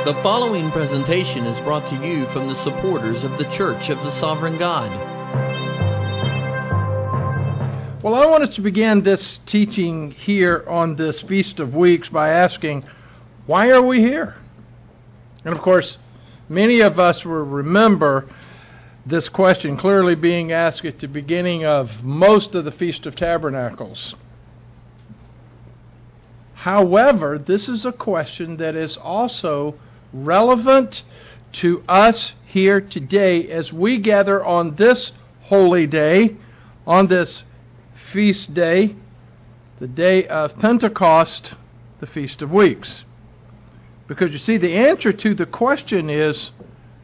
The following presentation is brought to you from the supporters of the Church of the Sovereign God. Well, I want us to begin this teaching here on this Feast of Weeks by asking, why are we here? And of course, many of us will remember this question clearly being asked at the beginning of most of the Feast of Tabernacles. However, this is a question that is also relevant to us here today as we gather on this holy day, on this feast day, the day of Pentecost, the Feast of Weeks. Because you see, the answer to the question is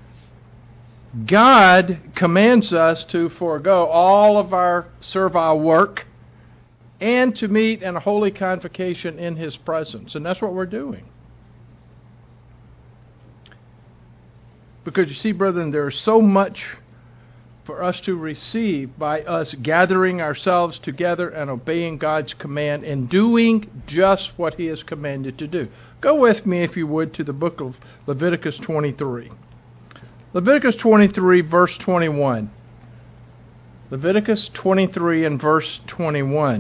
God commands us to forego all of our servile work and to meet in a holy convocation in His presence. And that's what we're doing. Because you see, brethren, there is so much for us to receive by us gathering ourselves together and obeying God's command and doing just what He has commanded to do. Go with me, if you would, to the book of Leviticus 23. Leviticus 23, verse 21. Leviticus 23 and verse 21.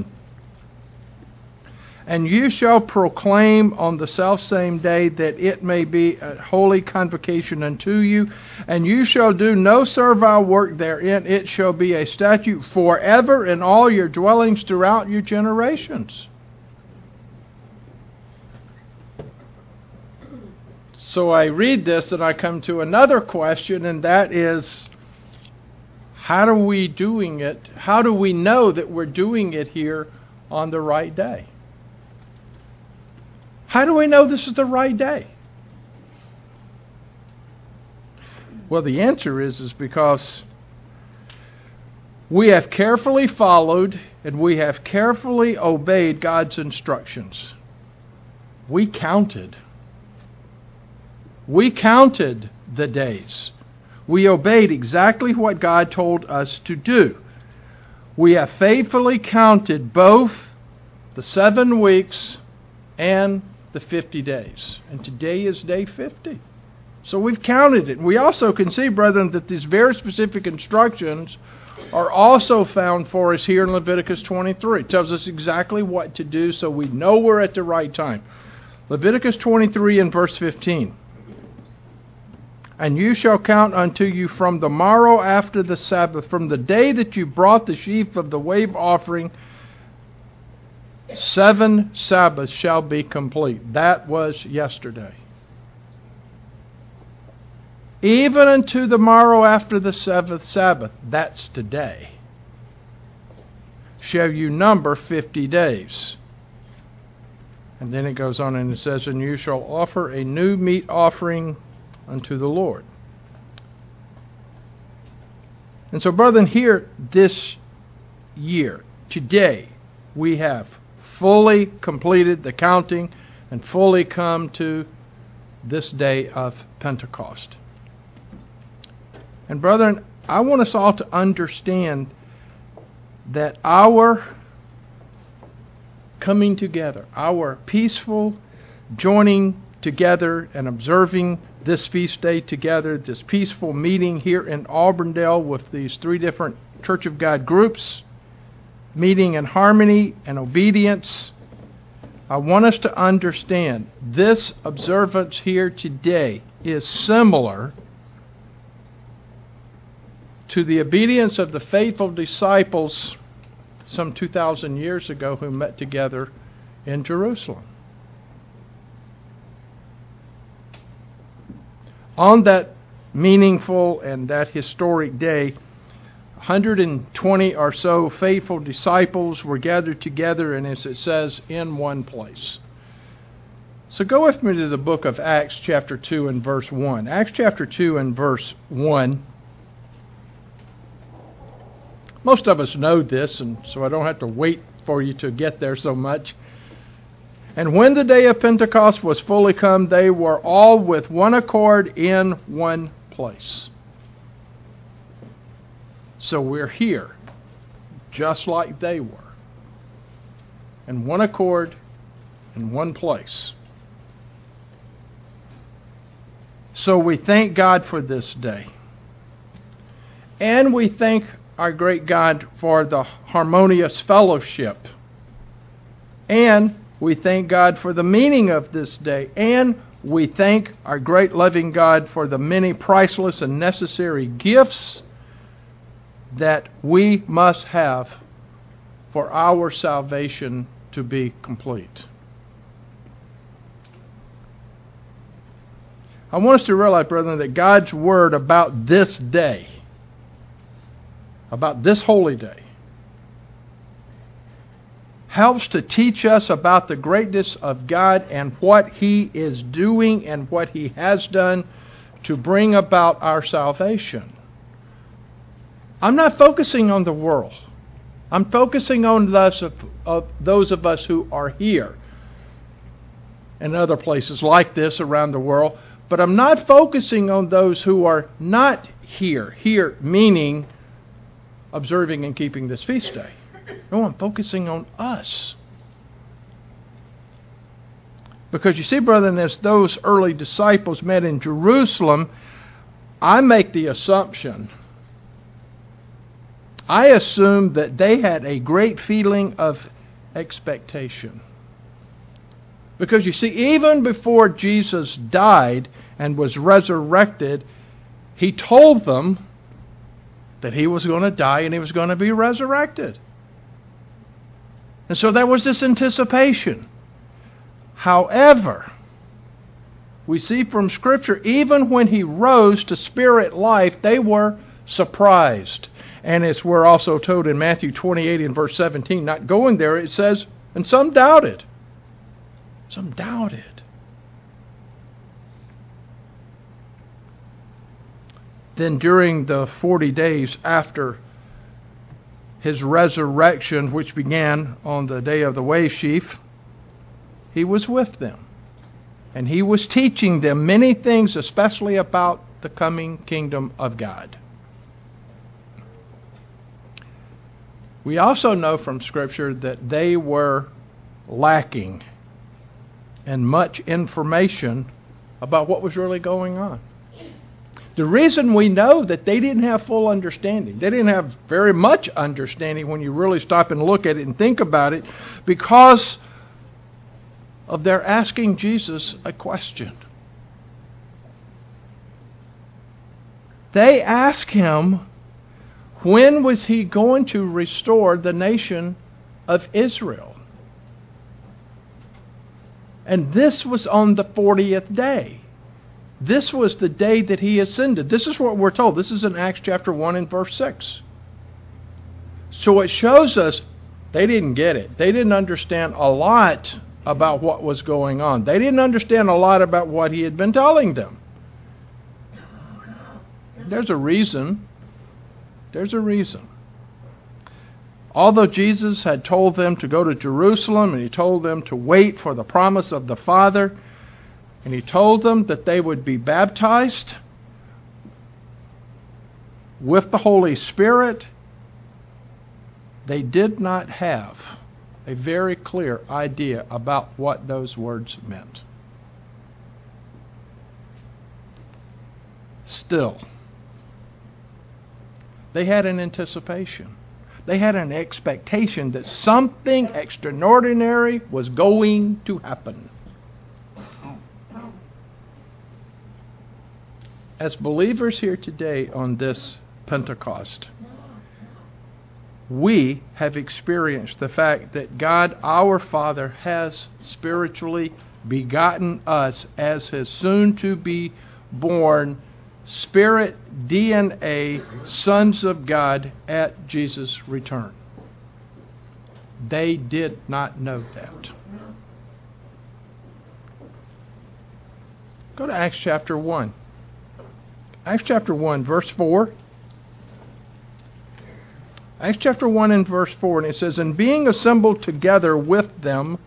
And you shall proclaim on the selfsame day that it may be a holy convocation unto you, and you shall do no servile work therein. It shall be a statute forever in all your dwellings throughout your generations. So I read this and I come to another question, and that is, how are we doing it? How do we know that we're doing it here on the right day? How do we know this is the right day? Well, the answer is because we have carefully followed and we have carefully obeyed God's instructions. We counted. We counted the days. We obeyed exactly what God told us to do. We have faithfully counted both the 7 weeks and the 50 days. And today is day 50. So we've counted it. We also can see, brethren, that these very specific instructions are also found for us here in Leviticus 23. It tells us exactly what to do so we know we're at the right time. Leviticus 23 and verse 15. And you shall count unto you from the morrow after the Sabbath, from the day that you brought the sheaf of the wave offering, 7 Sabbaths shall be complete. That was yesterday. Even unto the morrow after the 7th Sabbath, that's today, shall you number 50 days. And then it goes on and it says, and you shall offer a new meat offering unto the Lord. And so, brethren, here this year, today, we have fully completed the counting and fully come to this day of Pentecost. And brethren, I want us all to understand that our coming together, our peaceful joining together and observing this feast day together, this peaceful meeting here in Auburndale with these 3 different Church of God groups, meeting in harmony and obedience, I want us to understand this observance here today is similar to the obedience of the faithful disciples some 2,000 years ago who met together in Jerusalem. On that meaningful and that historic day, 120 or so faithful disciples were gathered together, and as it says, in one place. So go with me to the book of Acts chapter 2 and verse 1. Acts chapter 2 and verse 1. Most of us know this, and so I don't have to wait for you to get there so much. And when the day of Pentecost was fully come, they were all with one accord in one place. So we're here, just like they were, in one accord, in one place. So we thank God for this day. And we thank our great God for the harmonious fellowship. And we thank God for the meaning of this day. And we thank our great loving God for the many priceless and necessary gifts that we must have for our salvation to be complete. I want us to realize, brethren, that God's Word about this day, about this holy day, helps to teach us about the greatness of God and what He is doing and what He has done to bring about our salvation. I'm not focusing on the world. I'm focusing on those of us who are here and other places like this around the world. But I'm not focusing on those who are not here. Here meaning observing and keeping this feast day. No, I'm focusing on us. Because you see, brethren, as those early disciples met in Jerusalem, I make the assumption, I assume that they had a great feeling of expectation. Because you see, even before Jesus died and was resurrected, He told them that He was going to die and He was going to be resurrected. And so there was this anticipation. However, we see from Scripture, even when He rose to spirit life, they were surprised. And as we're also told in Matthew 28 and verse 17, not going there, it says, and some doubted. Some doubted. Then during the 40 days after His resurrection, which began on the day of the Wave Sheaf, He was with them. And He was teaching them many things, especially about the coming kingdom of God. We also know from Scripture that they were lacking in much information about what was really going on. The reason we know that they didn't have full understanding, they didn't have very much understanding when you really stop and look at it and think about it, because of their asking Jesus a question. They asked Him, when was He going to restore the nation of Israel? And this was on the 40th day. This was the day that He ascended. This is what we're told. This is in Acts chapter 1 and verse 6. So it shows us they didn't get it. They didn't understand a lot about what was going on. They didn't understand a lot about what He had been telling them. There's a reason. There's a reason. Although Jesus had told them to go to Jerusalem, and He told them to wait for the promise of the Father, and He told them that they would be baptized with the Holy Spirit, they did not have a very clear idea about what those words meant. Still, they had an anticipation. They had an expectation that something extraordinary was going to happen. As believers here today on this Pentecost, we have experienced the fact that God, our Father, has spiritually begotten us as His soon-to-be-born Spirit DNA sons of God at Jesus' return. They did not know that. Go to Acts chapter 1. Acts chapter 1, verse 4. Acts chapter 1 and verse 4, and it says, and being assembled together with them,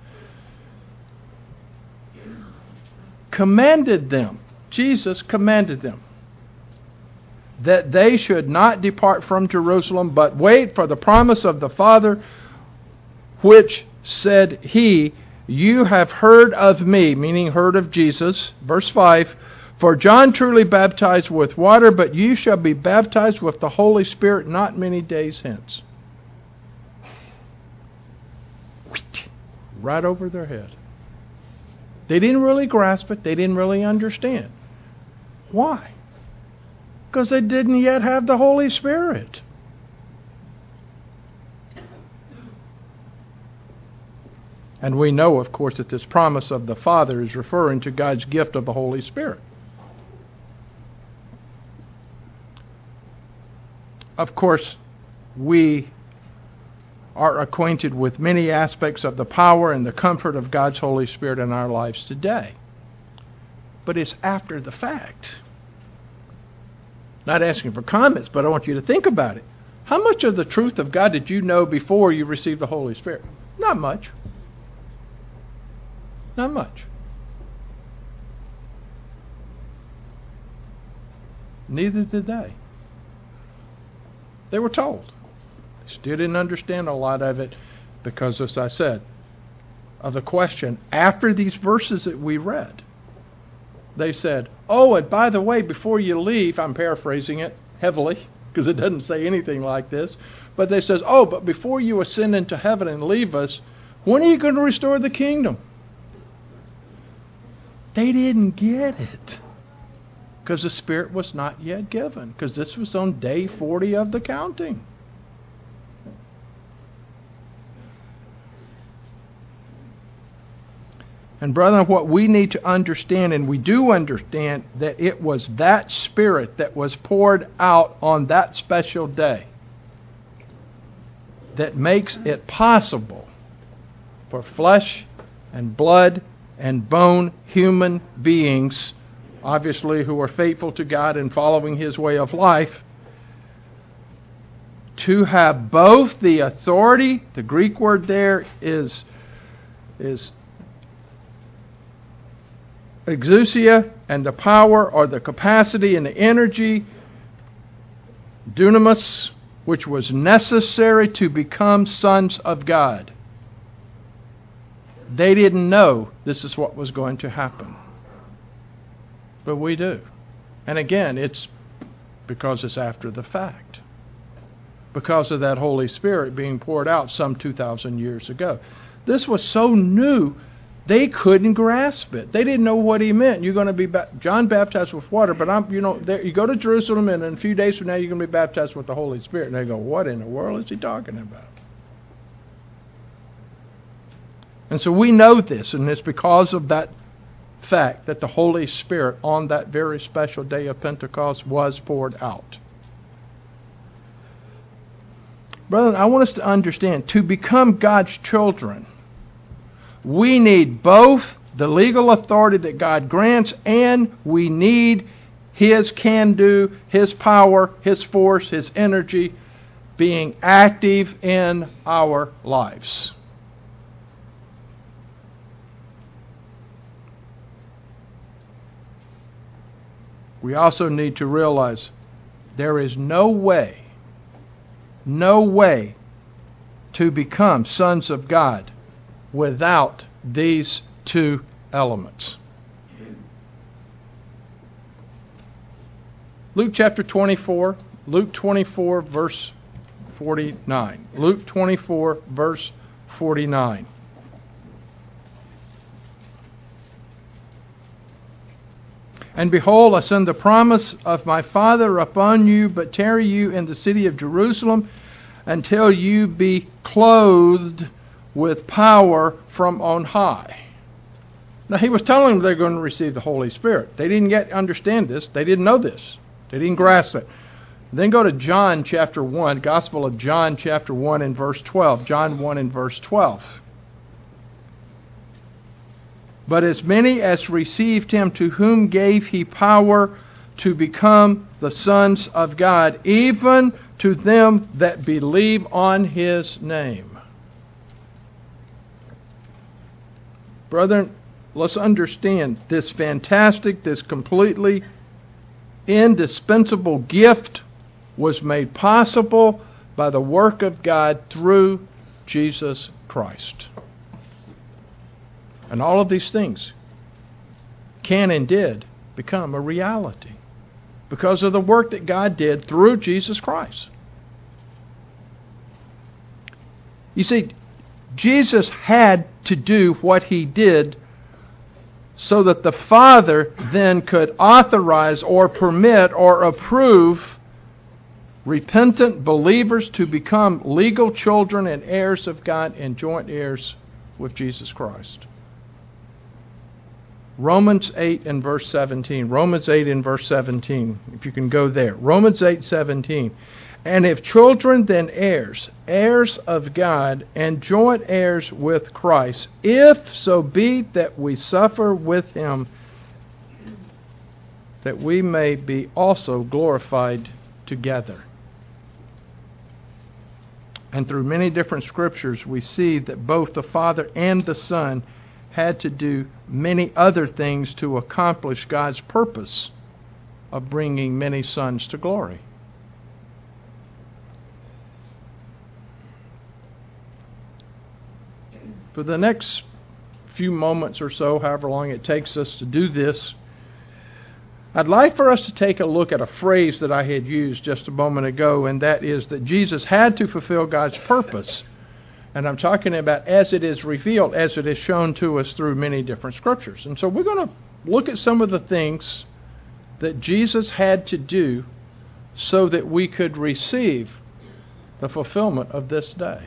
commanded them, Jesus commanded them, that they should not depart from Jerusalem, but wait for the promise of the Father, which said He, you have heard of me, meaning heard of Jesus, verse 5, For John truly baptized with water, but you shall be baptized with the Holy Spirit not many days hence. Right over their head. They didn't really grasp it. They didn't really understand. Why? Because they didn't yet have the Holy Spirit. And we know, of course, that this promise of the Father is referring to God's gift of the Holy Spirit. Of course, we are acquainted with many aspects of the power and the comfort of God's Holy Spirit in our lives today. But it's after the fact. Not asking for comments, but I want you to think about it. How much of the truth of God did you know before you received the Holy Spirit? Not much. Not much. Neither did they. They were told. They still didn't understand a lot of it because, as I said, of the question after these verses that we read. They said, oh, and by the way, before you leave, I'm paraphrasing it heavily because it doesn't say anything like this, but they says, oh, but before you ascend into heaven and leave us, when are you going to restore the kingdom? They didn't get it because the Spirit was not yet given, because this was on day 40 of the counting. And brethren, what we need to understand, and we do understand, that it was that Spirit that was poured out on that special day that makes it possible for flesh and blood and bone human beings, obviously who are faithful to God and following His way of life, to have both the authority, the Greek word there is exousia, and the power or the capacity and the energy, dunamis, which was necessary to become sons of God. They didn't know this is what was going to happen. But we do. And again, it's because it's after the fact. Because of that Holy Spirit being poured out some 2,000 years ago. This was so new, they couldn't grasp it. They didn't know what he meant. You're going to be John baptized with water, but you go to Jerusalem, and in a few days from now, you're going to be baptized with the Holy Spirit. And they go, what in the world is he talking about? And so we know this, and it's because of that fact that the Holy Spirit on that very special day of Pentecost was poured out. Brethren, I want us to understand, to become God's children, we need both the legal authority that God grants, and we need His can-do, His power, His force, His energy being active in our lives. We also need to realize there is no way to become sons of God without these two elements. Luke chapter 24, Luke 24 verse 49. Luke 24 verse 49. And behold, I send the promise of my Father upon you, but tarry you in the city of Jerusalem until you be clothed with power from on high. Now, he was telling them they're going to receive the Holy Spirit. They didn't yet understand this. They didn't know this. They didn't grasp it. Then go to John chapter 1, Gospel of John chapter 1 and verse 12. John 1 and verse 12. But as many as received him, to whom gave he power to become the sons of God, even to them that believe on his name. Brethren, let's understand this fantastic, this completely indispensable gift was made possible by the work of God through Jesus Christ. And all of these things can and did become a reality because of the work that God did through Jesus Christ. You see, Jesus had to do what He did so that the Father then could authorize or permit or approve repentant believers to become legal children and heirs of God and joint heirs with Jesus Christ. Romans 8 and verse 17. Romans 8 and verse 17. If you can go there. Romans 8:17. And if children, then heirs, heirs of God, and joint heirs with Christ, if so be that we suffer with Him, that we may be also glorified together. And through many different scriptures, we see that both the Father and the Son had to do many other things to accomplish God's purpose of bringing many sons to glory. For the next few moments or so, however long it takes us to do this, I'd like for us to take a look at a phrase that I had used just a moment ago, and that is that Jesus had to fulfill God's purpose. And I'm talking about as it is revealed, as it is shown to us through many different scriptures. And so we're going to look at some of the things that Jesus had to do so that we could receive the fulfillment of this day.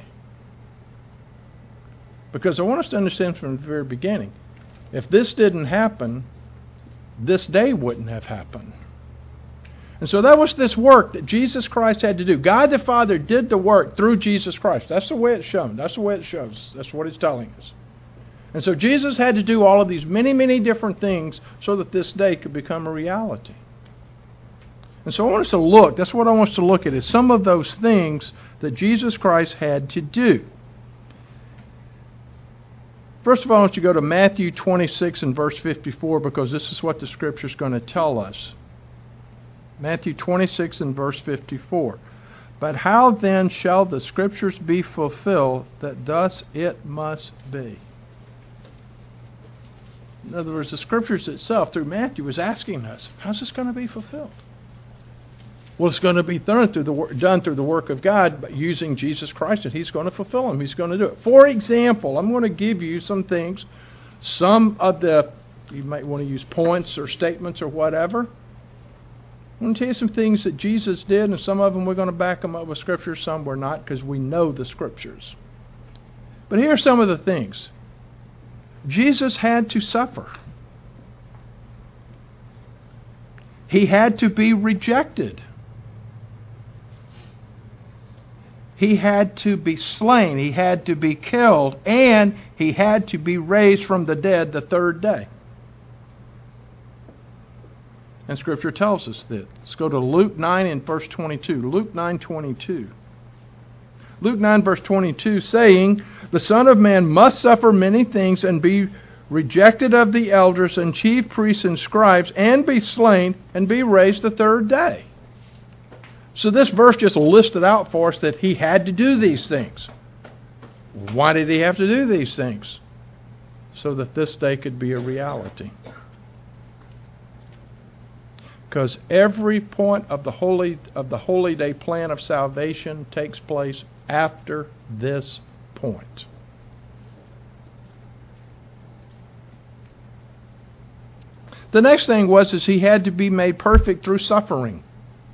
Because I want us to understand from the very beginning, if this didn't happen, this day wouldn't have happened. And so that was this work that Jesus Christ had to do. God the Father did the work through Jesus Christ. That's the way it's shown. That's the way it shows. That's what it's telling us. And so Jesus had to do all of these many, many different things so that this day could become a reality. And so I want us to look, that's what I want us to look at, is some of those things that Jesus Christ had to do. First of all, I want you to go to Matthew 26 and verse 54 because this is what the Scripture is going to tell us. Matthew 26 and verse 54. But how then shall the Scriptures be fulfilled that thus it must be? In other words, the Scriptures itself through Matthew is asking us, how's this going to be fulfilled? Well, it's going to be done through the work of God, but using Jesus Christ, and He's going to fulfill them. He's going to do it. For example, I'm going to give you some things, some of the, you might want to use points or statements or whatever. I'm going to tell you some things that Jesus did, and some of them we're going to back them up with Scripture, some we're not, because we know the Scriptures. But here are some of the things. Jesus had to suffer. He had to be rejected. He had to be slain. He had to be killed. And He had to be raised from the dead the third day. And Scripture tells us that. Let's go to Luke 9 and verse 22. Luke 9:22. Luke 9 verse 22 saying, the Son of Man must suffer many things and be rejected of the elders and chief priests and scribes and be slain and be raised the third day. So this verse just listed out for us that He had to do these things. Why did He have to do these things? So that this day could be a reality. Because every point of the holy day plan of salvation takes place after this point. The next thing was He had to be made perfect through suffering.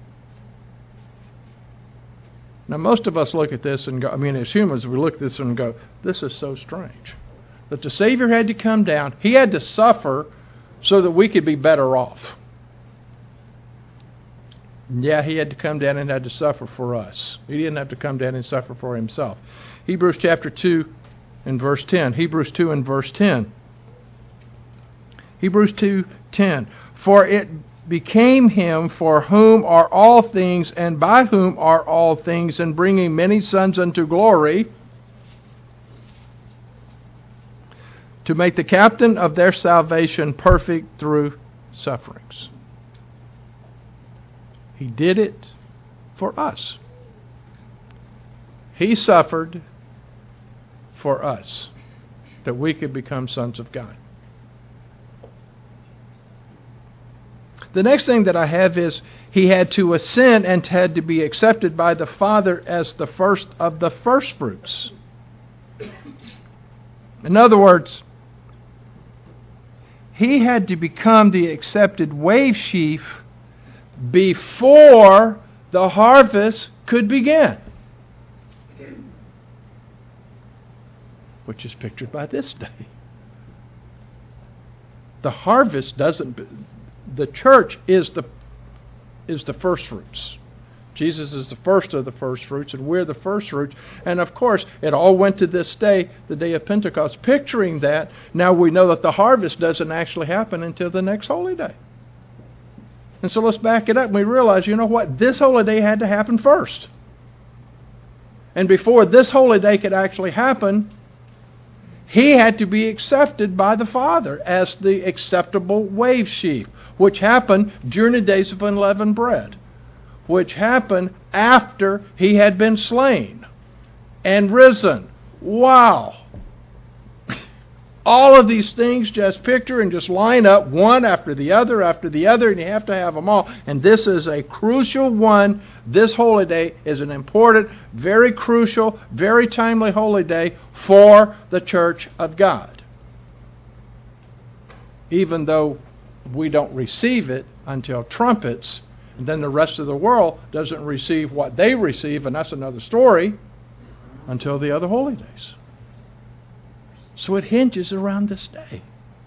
Now, most of us look at this and go, as humans, we look at this and go, this is so strange. That the Savior had to come down. He had to suffer so that we could be better off. Yeah, He had to come down and had to suffer for us. He didn't have to come down and suffer for Himself. Hebrews chapter 2 and verse 10. Hebrews 2 and verse 10. Hebrews 2:10. For it became Him for whom are all things and by whom are all things, and bringing many sons unto glory, to make the captain of their salvation perfect through sufferings. He did it for us. He suffered for us that we could become sons of God. The next thing that I have is he had to ascend and had to be accepted by the Father as the first of the firstfruits. In other words, he had to become the accepted wave sheaf before the harvest could begin, which is pictured by this day. The harvest doesn't. The church is the first fruits. Jesus is the first of the first fruits, and we're the first fruits. And of course, it all went to this day, the day of Pentecost, picturing that. Now we know that the harvest doesn't actually happen until the next holy day. And so let's back it up and we realize, you know what? This holy day had to happen first. And before this holy day could actually happen, he had to be accepted by the Father as the acceptable wave sheaf, which happened during the days of unleavened bread, which happened after he had been slain and risen. Wow! All of these things just picture and just line up one after the other, and you have to have them all. And this is a crucial one. This holy day is an important, very crucial, very timely holy day for the Church of God. Even though we don't receive it until trumpets, and then the rest of the world doesn't receive what they receive, and that's another story, until the other holy days. So it hinges around this day.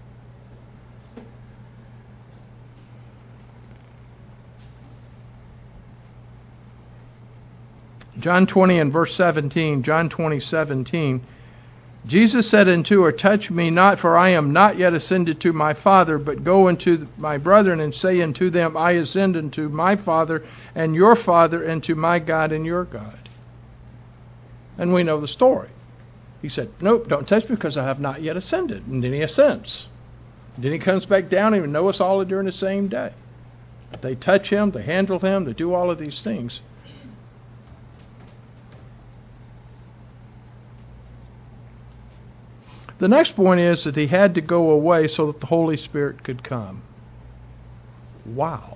John 20 and verse 17, John 20:17, Jesus said unto her, Touch me not, for I am not yet ascended to my Father, but go unto my brethren and say unto them, I ascend unto my Father and your Father, and to my God and your God. And we know the story. He said, Nope, don't touch me because I have not yet ascended. And then he ascends. Then he comes back down and knows us all during the same day. They touch him, they handle him, they do all of these things. The next point is that he had to go away so that the Holy Spirit could come. Wow.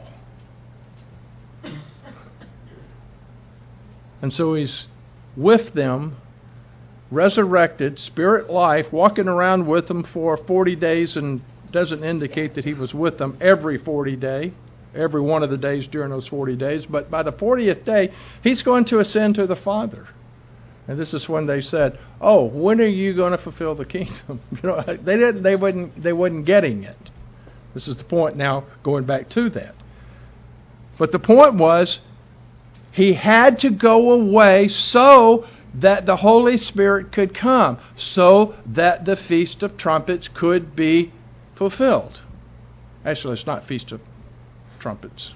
And so he's with them, resurrected, spirit life, walking around with them for 40 days, and doesn't indicate that he was with them every 40 day, every one of the days during those 40 days. But by the 40th day, he's going to ascend to the Father. And this is when they said, "Oh, when are you going to fulfill the kingdom?" They wasn't getting it. This is the point now, going back to that. But the point was, he had to go away so that the Holy Spirit could come, so that the Feast of Trumpets could be fulfilled. Actually, it's not Feast of Trumpets.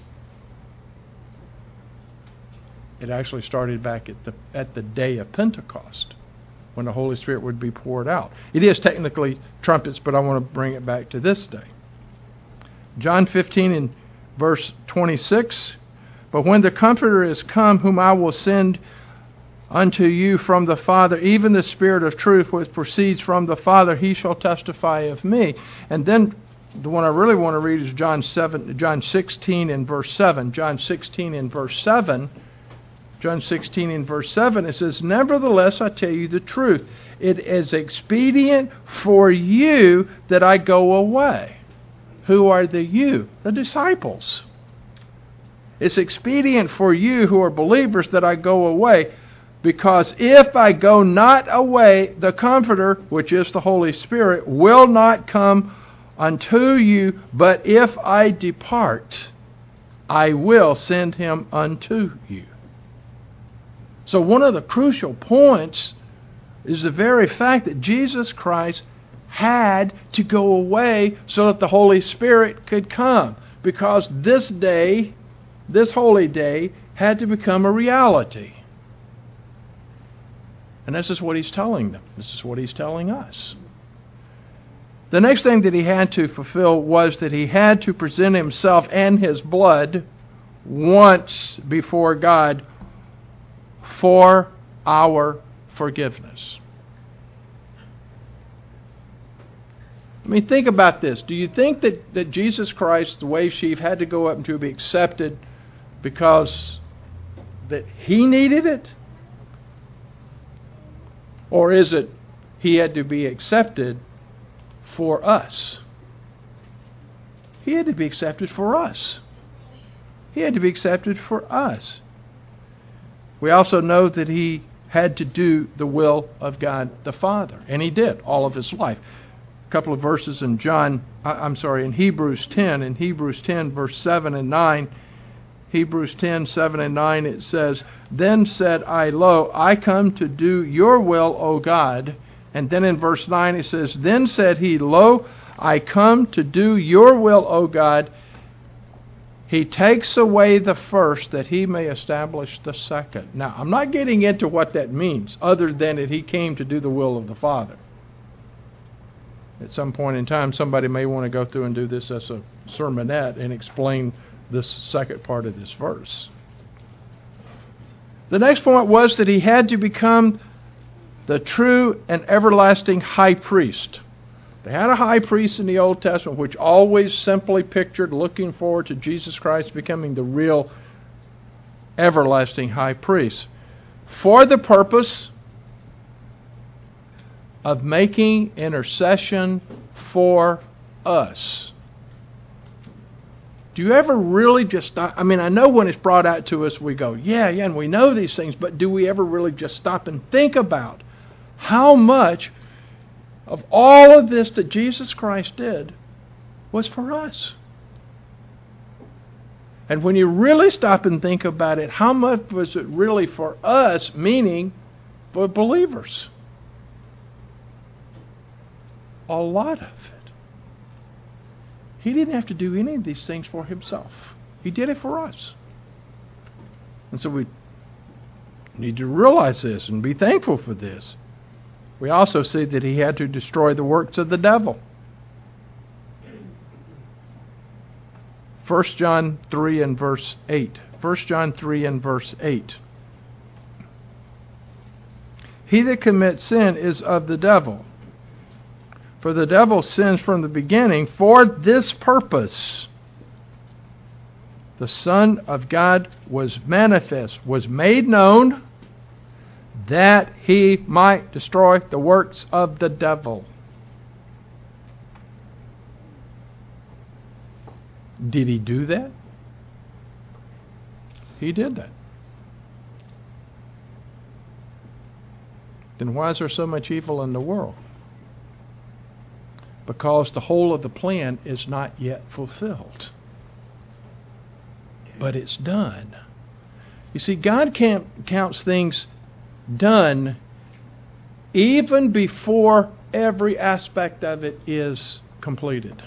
It actually started back at the day of Pentecost, when the Holy Spirit would be poured out. It is technically trumpets, but I want to bring it back to this day. John 15 and verse 26, But when the Comforter is come, whom I will send unto you from the Father, even the Spirit of truth which proceeds from the Father, he shall testify of me. And then the one I really want to read is John 16 and verse 7. John 16 and verse 7. John 16 and verse 7, it says, Nevertheless, I tell you the truth. It is expedient for you that I go away. Who are the you? The disciples. It's expedient for you who are believers that I go away, because if I go not away, the Comforter, which is the Holy Spirit, will not come unto you, but if I depart, I will send him unto you. So one of the crucial points is the very fact that Jesus Christ had to go away so that the Holy Spirit could come, because this day, this holy day, had to become a reality. And this is what he's telling them. This is what he's telling us. The next thing that he had to fulfill was that he had to present himself and his blood once before God for our forgiveness. I mean, think about this. Do you think that Jesus Christ, the wave sheaf, had to go up and to be accepted because that He needed it? Or is it He had to be accepted for us? He had to be accepted for us. He had to be accepted for us. We also know that He had to do the will of God the Father. And He did all of His life. A couple of verses in Hebrews 10. In Hebrews 10, verse 7 and 9, Hebrews 10, 7 and 9, it says, "Then said I, Lo, I come to do your will, O God." And then in verse 9 it says, "Then said He, Lo, I come to do your will, O God. He takes away the first that He may establish the second." Now, I'm not getting into what that means, other than that He came to do the will of the Father. At some point in time, somebody may want to go through and do this as a sermonette and explain this second part of this verse. The next point was that He had to become the true and everlasting high priest. They had a high priest in the Old Testament which always simply pictured looking forward to Jesus Christ becoming the real everlasting high priest for the purpose of making intercession for us. Do you ever really just stop? I mean, I know when it's brought out to us, we go, yeah, and we know these things, but do we ever really just stop and think about how much of all of this that Jesus Christ did was for us? And when you really stop and think about it, how much was it really for us, meaning for believers? A lot of it. He didn't have to do any of these things for Himself. He did it for us. And so we need to realize this and be thankful for this. We also see that He had to destroy the works of the devil. 1 John 3 and verse 8. 1 John 3 and verse 8. "He that commits sin is of the devil. For the devil sins from the beginning. For this purpose the Son of God was manifest, was made known, that He might destroy the works of the devil." Did He do that? He did that. Then why is there so much evil in the world? Because the whole of the plan is not yet fulfilled. But it's done. You see, God counts things done even before every aspect of it is completed.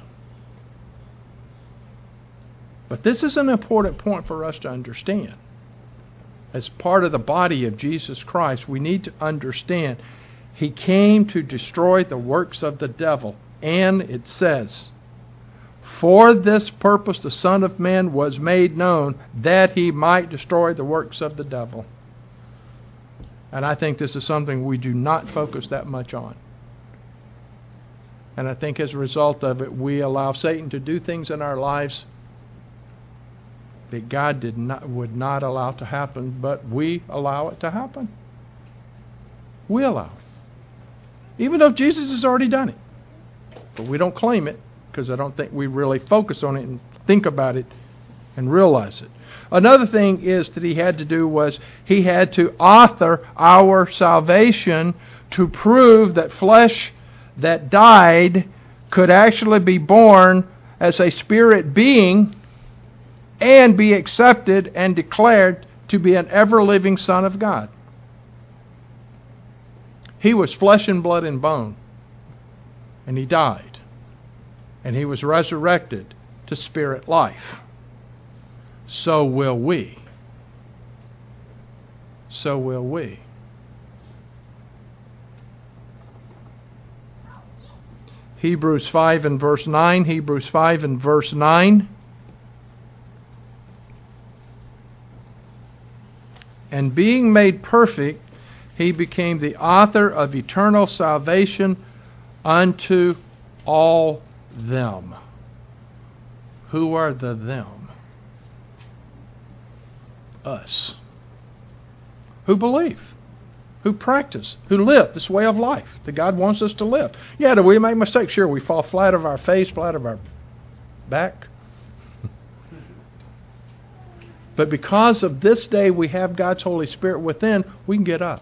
But this is an important point for us to understand. As part of the body of Jesus Christ, we need to understand He came to destroy the works of the devil. And it says, "For this purpose the Son of Man was made known, that He might destroy the works of the devil." And I think this is something we do not focus that much on. And I think as a result of it, we allow Satan to do things in our lives that God would not allow to happen, but we allow it to happen. We allow it. Even though Jesus has already done it. But we don't claim it because I don't think we really focus on it and think about it and realize it. Another thing is that He had to do was He had to author our salvation to prove that flesh that died could actually be born as a spirit being and be accepted and declared to be an ever-living Son of God. He was flesh and blood and bone. And He died. And He was resurrected to spirit life. So will we. So will we. Hebrews 5 and verse 9. Hebrews 5 and verse 9. "And being made perfect, He became the author of eternal salvation unto all them. Who are the them? Us. Who believe, who practice, who live this way of life that God wants us to live. Yeah, do we make mistakes? Sure, we fall flat of our face, flat of our back. But because of this day we have God's Holy Spirit within, we can get up.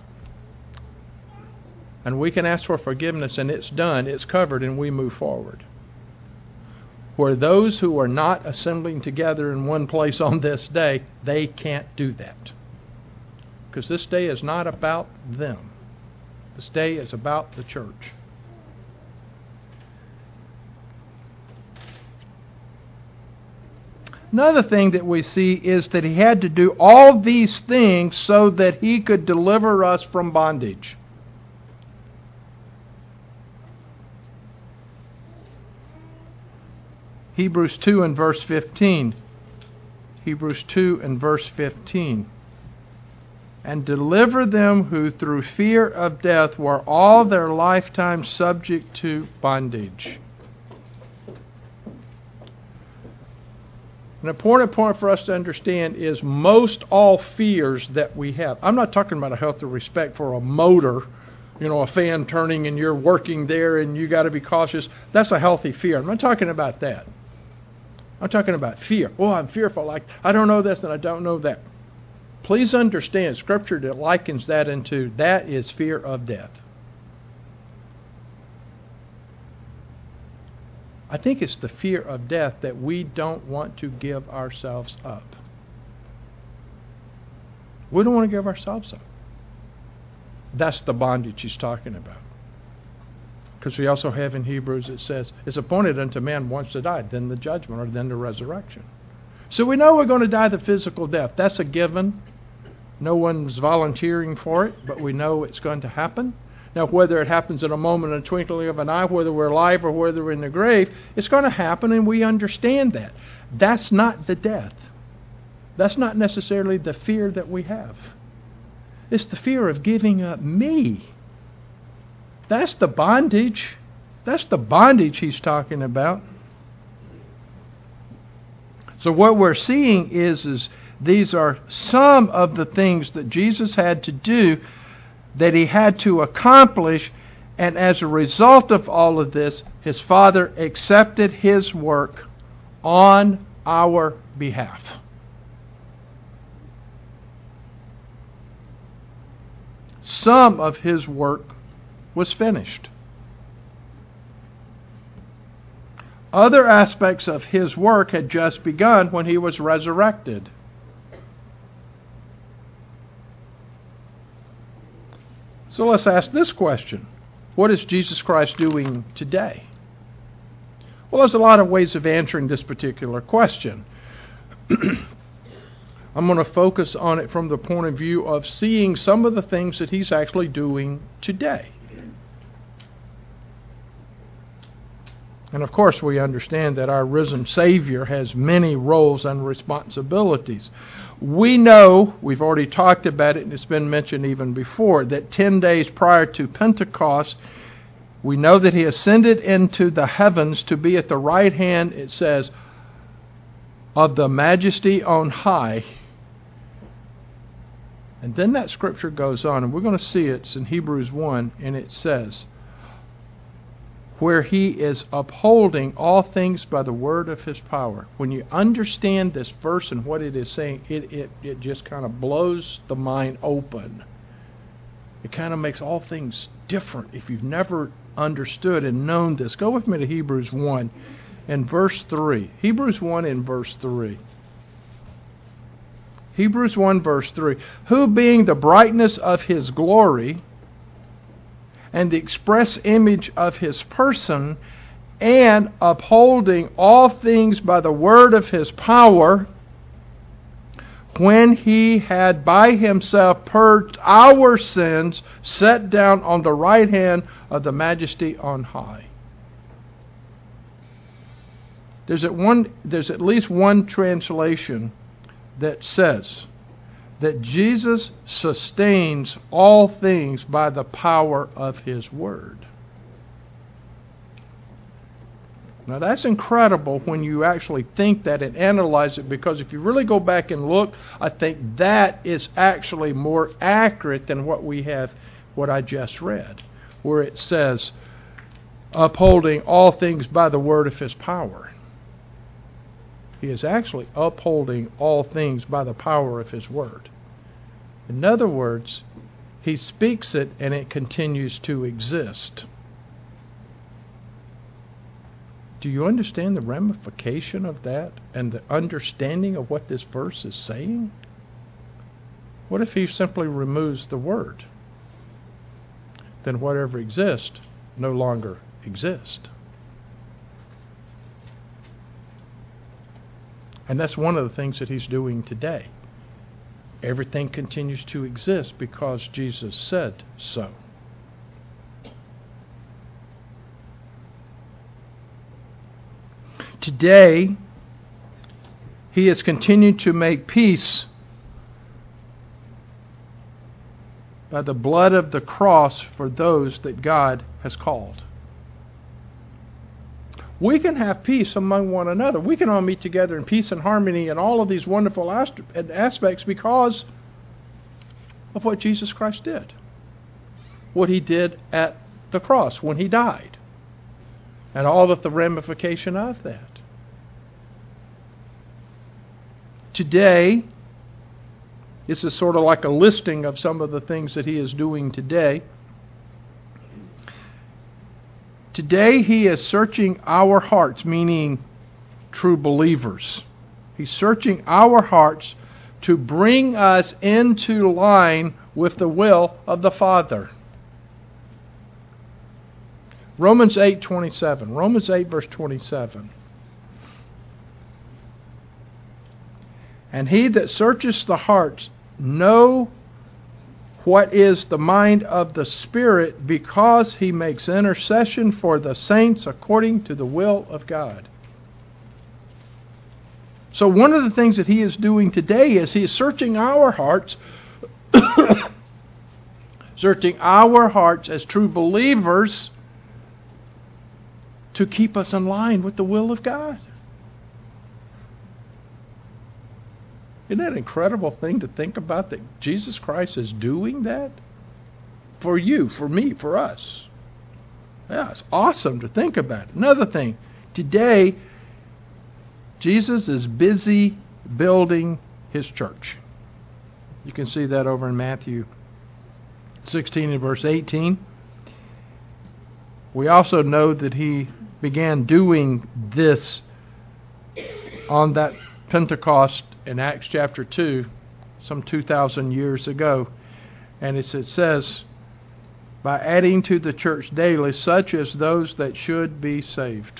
And we can ask for forgiveness, and it's done, it's covered, and we move forward. Where those who are not assembling together in one place on this day, they can't do that. Because this day is not about them. This day is about the church. Another thing that we see is that he had to do all these things so that he could deliver us from bondage. Hebrews 2 and verse 15. Hebrews 2 and verse 15. And deliver them who through fear of death were all their lifetime subject to bondage. An important point for us to understand is most all fears that we have. I'm not talking about a healthy respect for a motor, a fan turning and you're working there and you got to be cautious. That's a healthy fear. I'm not talking about that. I'm talking about fear. Oh, I'm fearful. Like, I don't know this and I don't know that. Please understand, Scripture likens that into, that is fear of death. I think it's the fear of death that we don't want to give ourselves up. We don't want to give ourselves up. That's the bondage he's talking about. Because we also have in Hebrews, it says, it's appointed unto man once to die, then the judgment, or then the resurrection. So we know we're going to die the physical death. That's a given. No one's volunteering for it, but we know it's going to happen. Now, whether it happens in a moment, in a twinkling of an eye, whether we're alive or whether we're in the grave, it's going to happen, and we understand that. That's not the death. That's not necessarily the fear that we have. It's the fear of giving up me. That's the bondage. That's the bondage he's talking about. So what we're seeing is these are some of the things that Jesus had to do, that he had to accomplish, and as a result of all of this, his Father accepted his work on our behalf. Some of his work was finished. Other aspects of his work had just begun when he was resurrected. So let's ask this question. What is Jesus Christ doing today? Well, there's a lot of ways of answering this particular question. I'm going to focus on it from the point of view of seeing some of the things that he's actually doing today. And of course we understand that our risen Savior has many roles and responsibilities. We know, we've already talked about it and it's been mentioned even before, that 10 days prior to Pentecost, we know that he ascended into the heavens to be at the right hand, it says, of the Majesty on high. And then that scripture goes on, and we're going to see it's in Hebrews 1, and it says, where he is upholding all things by the word of his power. When you understand this verse and what it is saying, it just kind of blows the mind open. It kind of makes all things different. If you've never understood and known this, go with me to Hebrews 1 and verse 3. Hebrews 1 and verse 3. Hebrews 1 verse 3. Who being the brightness of his glory and the express image of his person, and upholding all things by the word of his power, when he had by himself purged our sins, sat down on the right hand of the Majesty on high. There's at least one translation that says that Jesus sustains all things by the power of his word. Now that's incredible when you actually think that and analyze it, because if you really go back and look, I think that is actually more accurate than what I just read, where it says, upholding all things by the word of His power. He is actually upholding all things by the power of His word. In other words, He speaks it and it continues to exist. Do you understand the ramification of that and the understanding of what this verse is saying? What if He simply removes the word? Then whatever exists no longer exists. And that's one of the things that He's doing today. Everything continues to exist because Jesus said so. Today, He has continued to make peace by the blood of the cross for those that God has called. We can have peace among one another. We can all meet together in peace and harmony and all of these wonderful aspects because of what Jesus Christ did. What He did at the cross when He died. And all of the ramification of that. Today, this is sort of like a listing of some of the things that He is doing today. Today He is searching our hearts, meaning true believers. He's searching our hearts to bring us into line with the will of the Father. Romans 8:27. Romans 8 verse 27. And He that searcheth the hearts know what is the mind of the Spirit, because He makes intercession for the saints according to the will of God. So one of the things that He is doing today is He is searching our hearts, searching our hearts as true believers to keep us in line with the will of God. Isn't that an incredible thing to think about, that Jesus Christ is doing that? For you, for me, for us. Yeah, it's awesome to think about. Another thing, today, Jesus is busy building His church. You can see that over in Matthew 16 and verse 18. We also know that He began doing this on that Pentecost in Acts chapter 2, some 2,000 years ago. And it says, by adding to the church daily such as those that should be saved.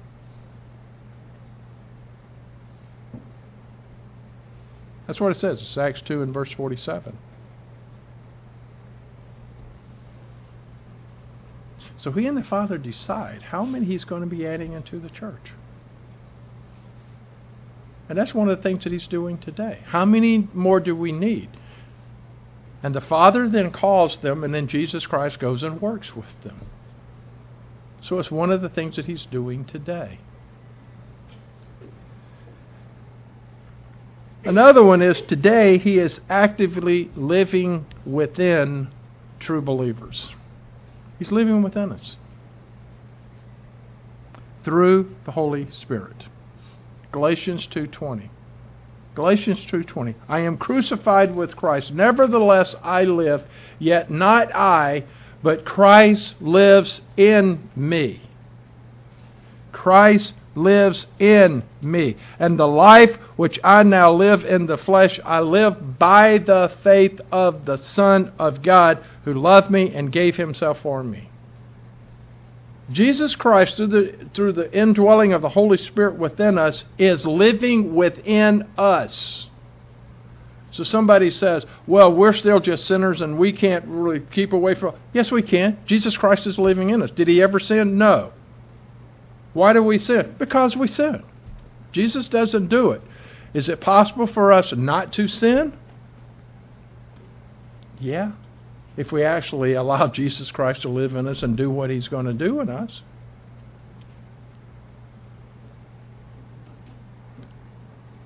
That's what it says. It's Acts 2 and verse 47. So He and the Father decide how many He's going to be adding into the church. And that's one of the things that He's doing today. How many more do we need? And the Father then calls them, and then Jesus Christ goes and works with them. So it's one of the things that He's doing today. Another one is today He is actively living within true believers. He's living within us through the Holy Spirit. Galatians 2:20. Galatians 2:20. I am crucified with Christ. Nevertheless I live, yet not I, but Christ lives in me. Christ lives in me. And the life which I now live in the flesh, I live by the faith of the Son of God, who loved me and gave Himself for me. Jesus Christ, through the indwelling of the Holy Spirit within us, is living within us. So somebody says, well, we're still just sinners and we can't really keep away from... Yes, we can. Jesus Christ is living in us. Did He ever sin? No. Why do we sin? Because we sin. Jesus doesn't do it. Is it possible for us not to sin? Yeah. If we actually allow Jesus Christ to live in us and do what He's going to do in us.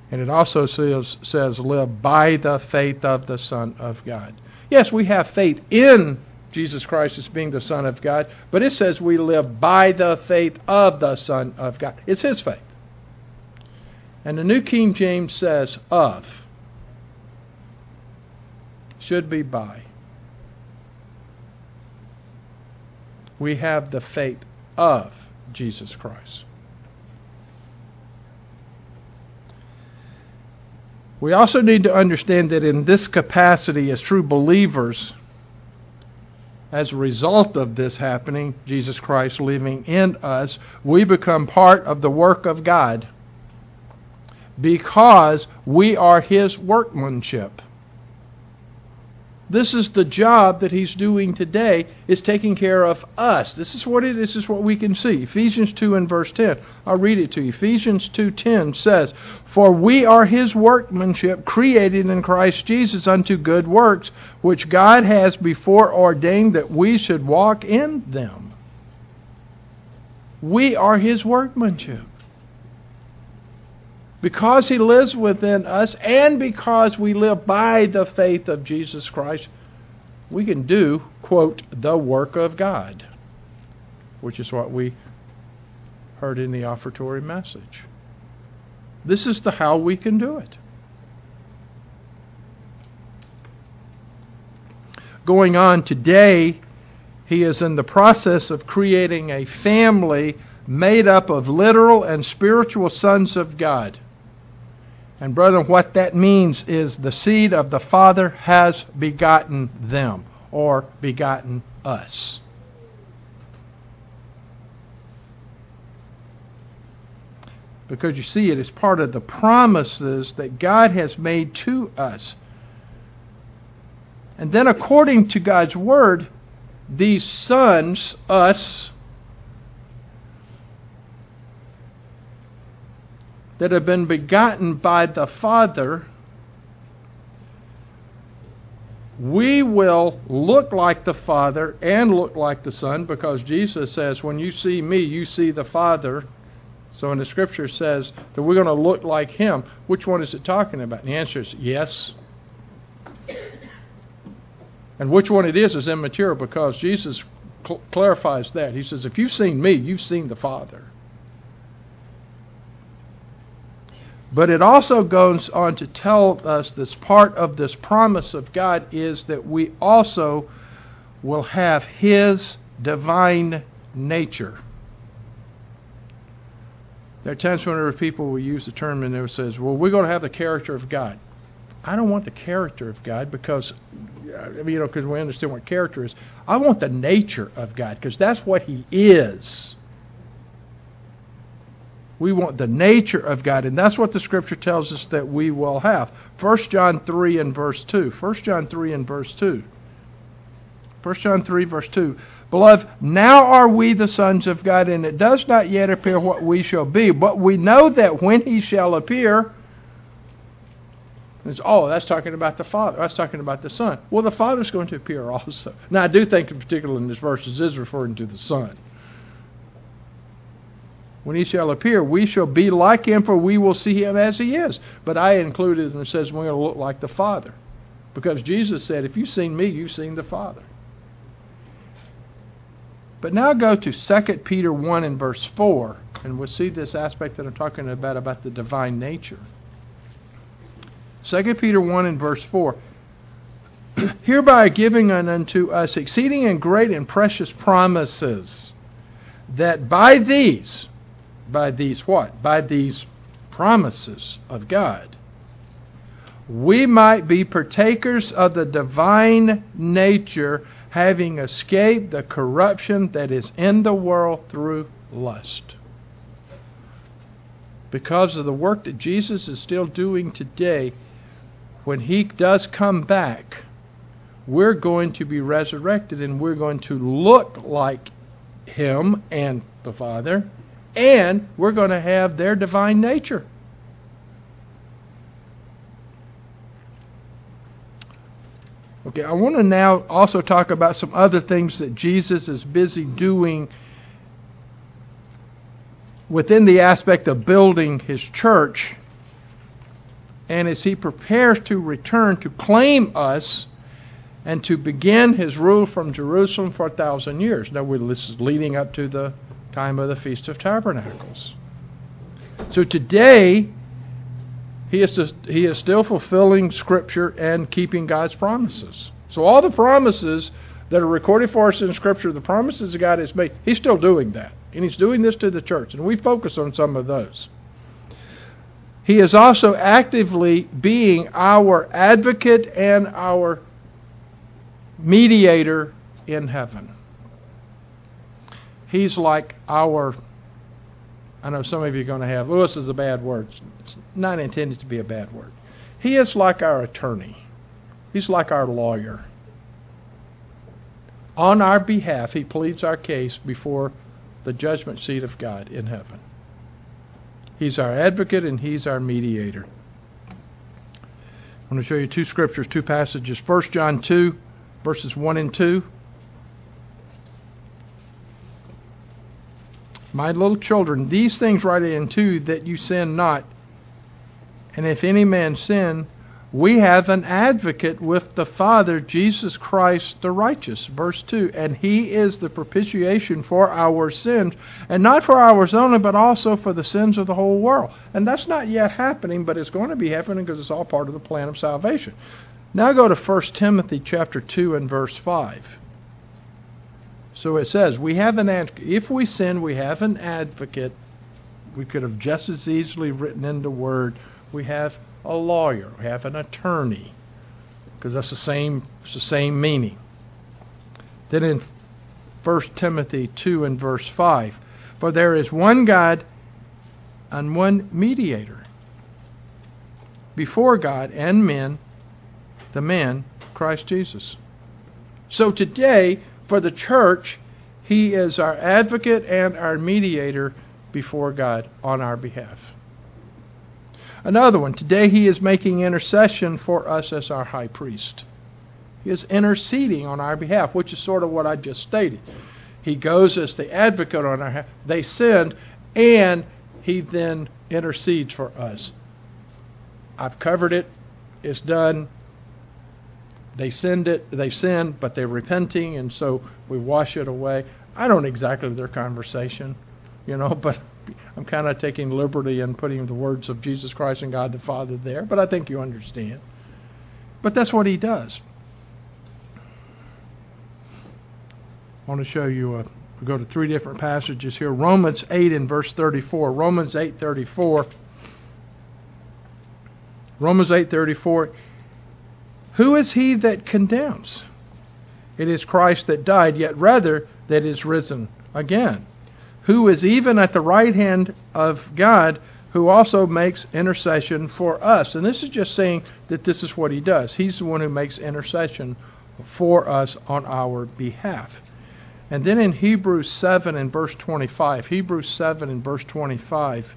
And it also says live by the faith of the Son of God. Yes, we have faith in Jesus Christ as being the Son of God, but it says we live by the faith of the Son of God. It's His faith. And the New King James says of. Should be by. We have the faith of Jesus Christ. We also need to understand that in this capacity as true believers, as a result of this happening, Jesus Christ living in us, we become part of the work of God because we are His workmanship. This is the job that He's doing today, is taking care of us. This is what it is. This is what we can see. Ephesians 2 and verse 10. I'll read it to you. Ephesians 2:10 says, "For we are His workmanship, created in Christ Jesus unto good works, which God has before ordained that we should walk in them." We are His workmanship. Because He lives within us and because we live by the faith of Jesus Christ, we can do, quote, the work of God, which is what we heard in the offertory message. This is how we can do it. Going on today, He is in the process of creating a family made up of literal and spiritual sons of God. And brethren, what that means is the seed of the Father has begotten them, or begotten us. Because you see, it is part of the promises that God has made to us. And then according to God's Word, these sons, us, that have been begotten by the Father, we will look like the Father and look like the Son, because Jesus says, when you see me, you see the Father. So when the Scripture says that we're going to look like Him, which one is it talking about? And the answer is yes. And which one it is immaterial, because Jesus clarifies that. He says, if you've seen me, you've seen the Father. But it also goes on to tell us this part of this promise of God is that we also will have His divine nature. There are times whenever people will use the term and it says, well, we're going to have the character of God. I don't want the character of God because we understand what character is. I want the nature of God because that's what He is. We want the nature of God, and that's what the Scripture tells us that we will have. 1 John 3 and verse 2. 1 John 3 and verse 2. 1 John 3 verse 2. Beloved, now are we the sons of God, and it does not yet appear what we shall be, but we know that when He shall appear, that's talking about the Father. That's talking about the Son. Well, the Father's going to appear also. Now, I do think in particular in this verse is referring to the Son. When He shall appear, we shall be like Him, for we will see Him as He is. But I included, and it says we're going to look like the Father. Because Jesus said, if you've seen me, you've seen the Father. But now go to 2 Peter 1 and verse 4, and we'll see this aspect that I'm talking about the divine nature. 2 Peter 1 and verse 4. Hereby giving unto us exceeding and great and precious promises, that by these what? By these promises of God, we might be partakers of the divine nature, having escaped the corruption that is in the world through lust. Because of the work that Jesus is still doing today, when He does come back, we're going to be resurrected and we're going to look like Him and the Father, and we're going to have their divine nature. Okay, I want to now also talk about some other things that Jesus is busy doing within the aspect of building His church and as He prepares to return to claim us and to begin His rule from Jerusalem for 1,000 years. Now, this is leading up to the time of the Feast of Tabernacles. So today, He is still fulfilling Scripture and keeping God's promises. So all the promises that are recorded for us in Scripture, the promises that God has made, He's still doing that. And He's doing this to the church. And we focus on some of those. He is also actively being our advocate and our mediator in heaven. He's like our, I know some of you are going to have, this is a bad word. It's not intended to be a bad word. He is like our attorney. He's like our lawyer. On our behalf, He pleads our case before the judgment seat of God in heaven. He's our advocate and He's our mediator. I'm going to show you two scriptures, two passages. 1 John 2, verses 1 and 2. My little children, these things write I unto you, that you sin not. And if any man sin, we have an advocate with the Father, Jesus Christ the righteous. Verse 2, and He is the propitiation for our sins, and not for ours only, but also for the sins of the whole world. And that's not yet happening, but it's going to be happening because it's all part of the plan of salvation. Now go to 1 Timothy chapter 2 and verse 5. So it says, we have an advocate. If we sin, we have an advocate. We could have just as easily written in the word, we have a lawyer, we have an attorney, because that's the same meaning. Then in 1 Timothy 2 and verse 5, for there is one God and one mediator before God and men, the man, Christ Jesus. So today, for the church, He is our advocate and our mediator before God on our behalf. Another one, today He is making intercession for us as our high priest. He is interceding on our behalf, which is sort of what I just stated. He goes as the advocate on our behalf. They sinned, and He then intercedes for us. I've covered it. It's done. They sinned, but they're repenting, and so we wash it away. I don't exactly their conversation, but I'm kind of taking liberty and putting the words of Jesus Christ and God the Father there, but I think you understand. But that's what He does. I want to show you, we go to three different passages here. Romans 8 and verse 34. Romans 8:34. Romans 8:34. Who is he that condemns? It is Christ that died, yet rather that is risen again, who is even at the right hand of God, who also makes intercession for us. And this is just saying that this is what He does. He's the one who makes intercession for us on our behalf. And then in Hebrews 7 and verse 25, Hebrews 7 and verse 25,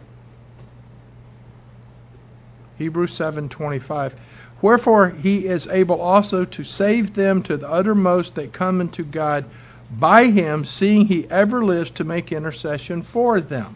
Hebrews 7:25. Wherefore He is able also to save them to the uttermost that come unto God by Him, seeing He ever lives to make intercession for them.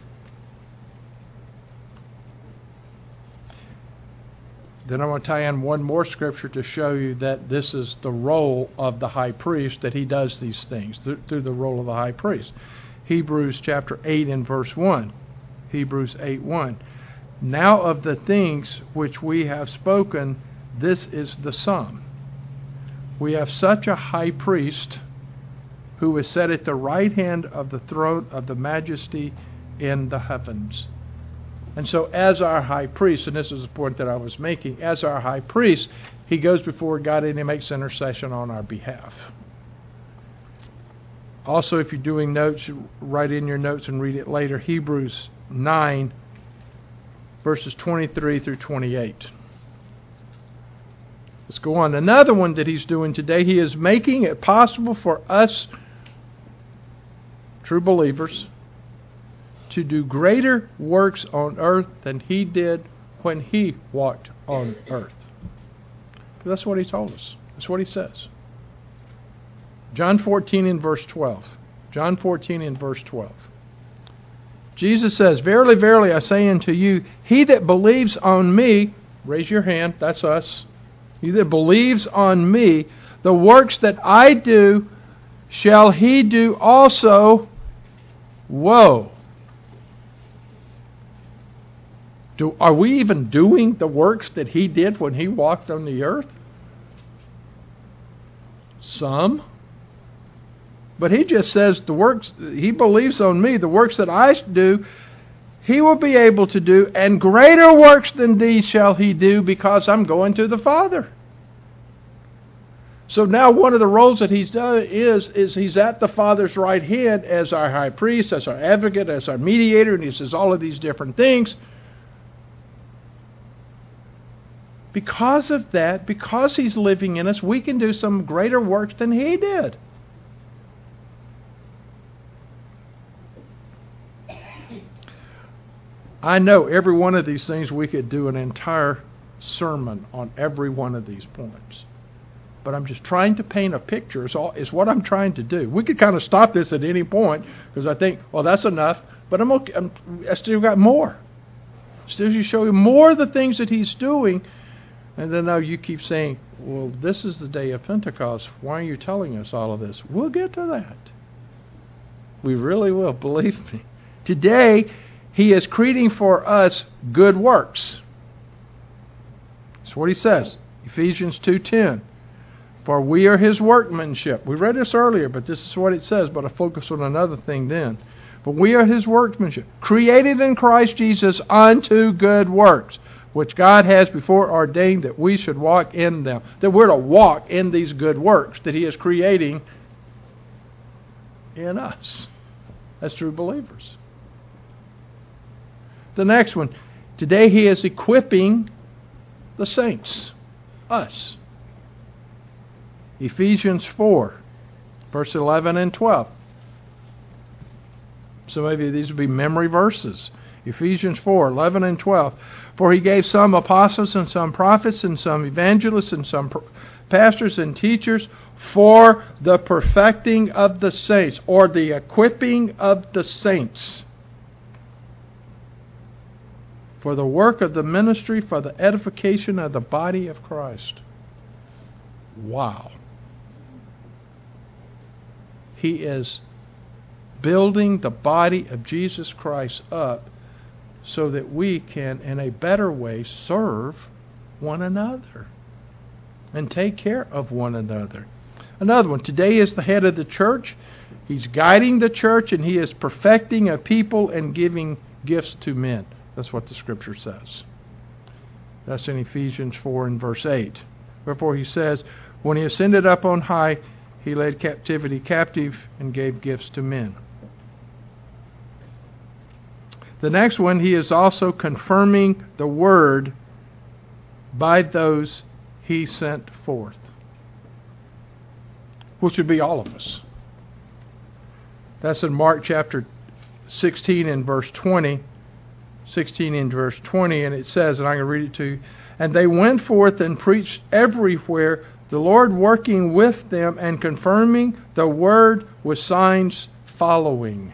Then I want to tie in one more scripture to show you that this is the role of the high priest, that he does these things through the role of the high priest. Hebrews chapter 8 and verse 1. Hebrews 8:1. Now of the things which we have spoken, this is the sum. We have such a high priest who is set at the right hand of the throne of the majesty in the heavens. And so as our high priest, and this is the point that I was making, as our high priest, he goes before God and he makes intercession on our behalf. Also, if you're doing notes, write in your notes and read it later. Hebrews 9, verses 23 through 28. Let's go on. Another one that he's doing today, he is making it possible for us, true believers, to do greater works on earth than he did when he walked on earth. That's what he told us. That's what he says. John 14 in verse 12. John 14 in verse 12. Jesus says, Verily, verily, I say unto you, he that believes on me Raise your hand. That's us. He that believes on me, the works that I do, shall he do also. Whoa. Are we even doing the works that he did when he walked on the earth? Some. But he just says the works, he believes on me, the works that I do, he will be able to do, and greater works than these shall he do, because I'm going to the Father. So now one of the roles that he's done is he's at the Father's right hand as our high priest, as our advocate, as our mediator, and he says all of these different things. Because of that, because he's living in us, we can do some greater works than he did. I know every one of these things we could do an entire sermon on every one of these points. But I'm just trying to paint a picture is what I'm trying to do. We could kind of stop this at any point because I think, well, that's enough. But I still got more. Still you show you more of the things that he's doing. And then now you keep saying, well, this is the day of Pentecost. Why are you telling us all of this? We'll get to that. We really will, believe me. Today, he is creating for us good works. That's what he says. Ephesians 2:10. For we are his workmanship. We read this earlier, but this is what it says, but I'll focus on another thing then. But we are his workmanship, created in Christ Jesus unto good works, which God has before ordained that we should walk in them. That we're to walk in these good works that he is creating in us as true believers. The next one, today he is equipping the saints, us. Ephesians 4, verse 11 and 12. So maybe these would be memory verses. Ephesians 4, 11 and 12. For he gave some apostles and some prophets and some evangelists and some pastors and teachers for the perfecting of the saints, or the equipping of the saints, for the work of the ministry, for the edification of the body of Christ. Wow. He is building the body of Jesus Christ up so that we can, in a better way, serve one another and take care of one another. Another one, today is the head of the church. He's guiding the church, and he is perfecting a people and giving gifts to men. That's what the Scripture says. That's in Ephesians 4 and verse 8. Wherefore he says, when he ascended up on high, he led captivity captive and gave gifts to men. The next one, he is also confirming the word by those he sent forth, which would be all of us. That's in Mark chapter 16 and verse 20. 16 and verse 20, and it says, and I'm going to read it to you, and they went forth and preached everywhere, the Lord working with them and confirming the word with signs following.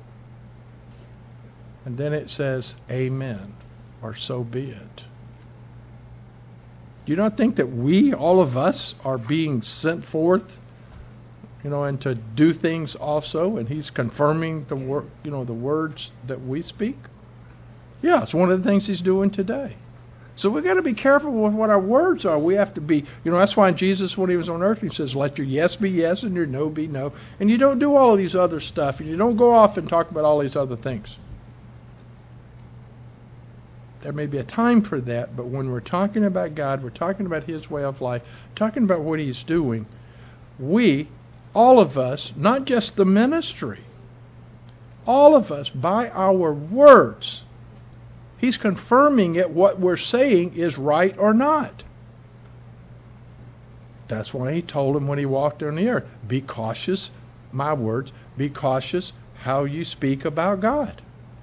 And then it says, amen, or so be it. Do you not think that we, all of us, are being sent forth, and to do things also, and he's confirming the the words that we speak? Yeah, it's one of the things he's doing today. So we've got to be careful with what our words are. We have to be, that's why Jesus, when he was on earth, he says, let your yes be yes and your no be no. And you don't do all of these other stuff. And you don't go off and talk about all these other things. There may be a time for that, but when we're talking about God, we're talking about his way of life, talking about what he's doing, we, all of us, not just the ministry, all of us, by our words, he's confirming it, what we're saying is right or not. That's why he told him when he walked on the earth, be cautious, my words, be cautious how you speak about God.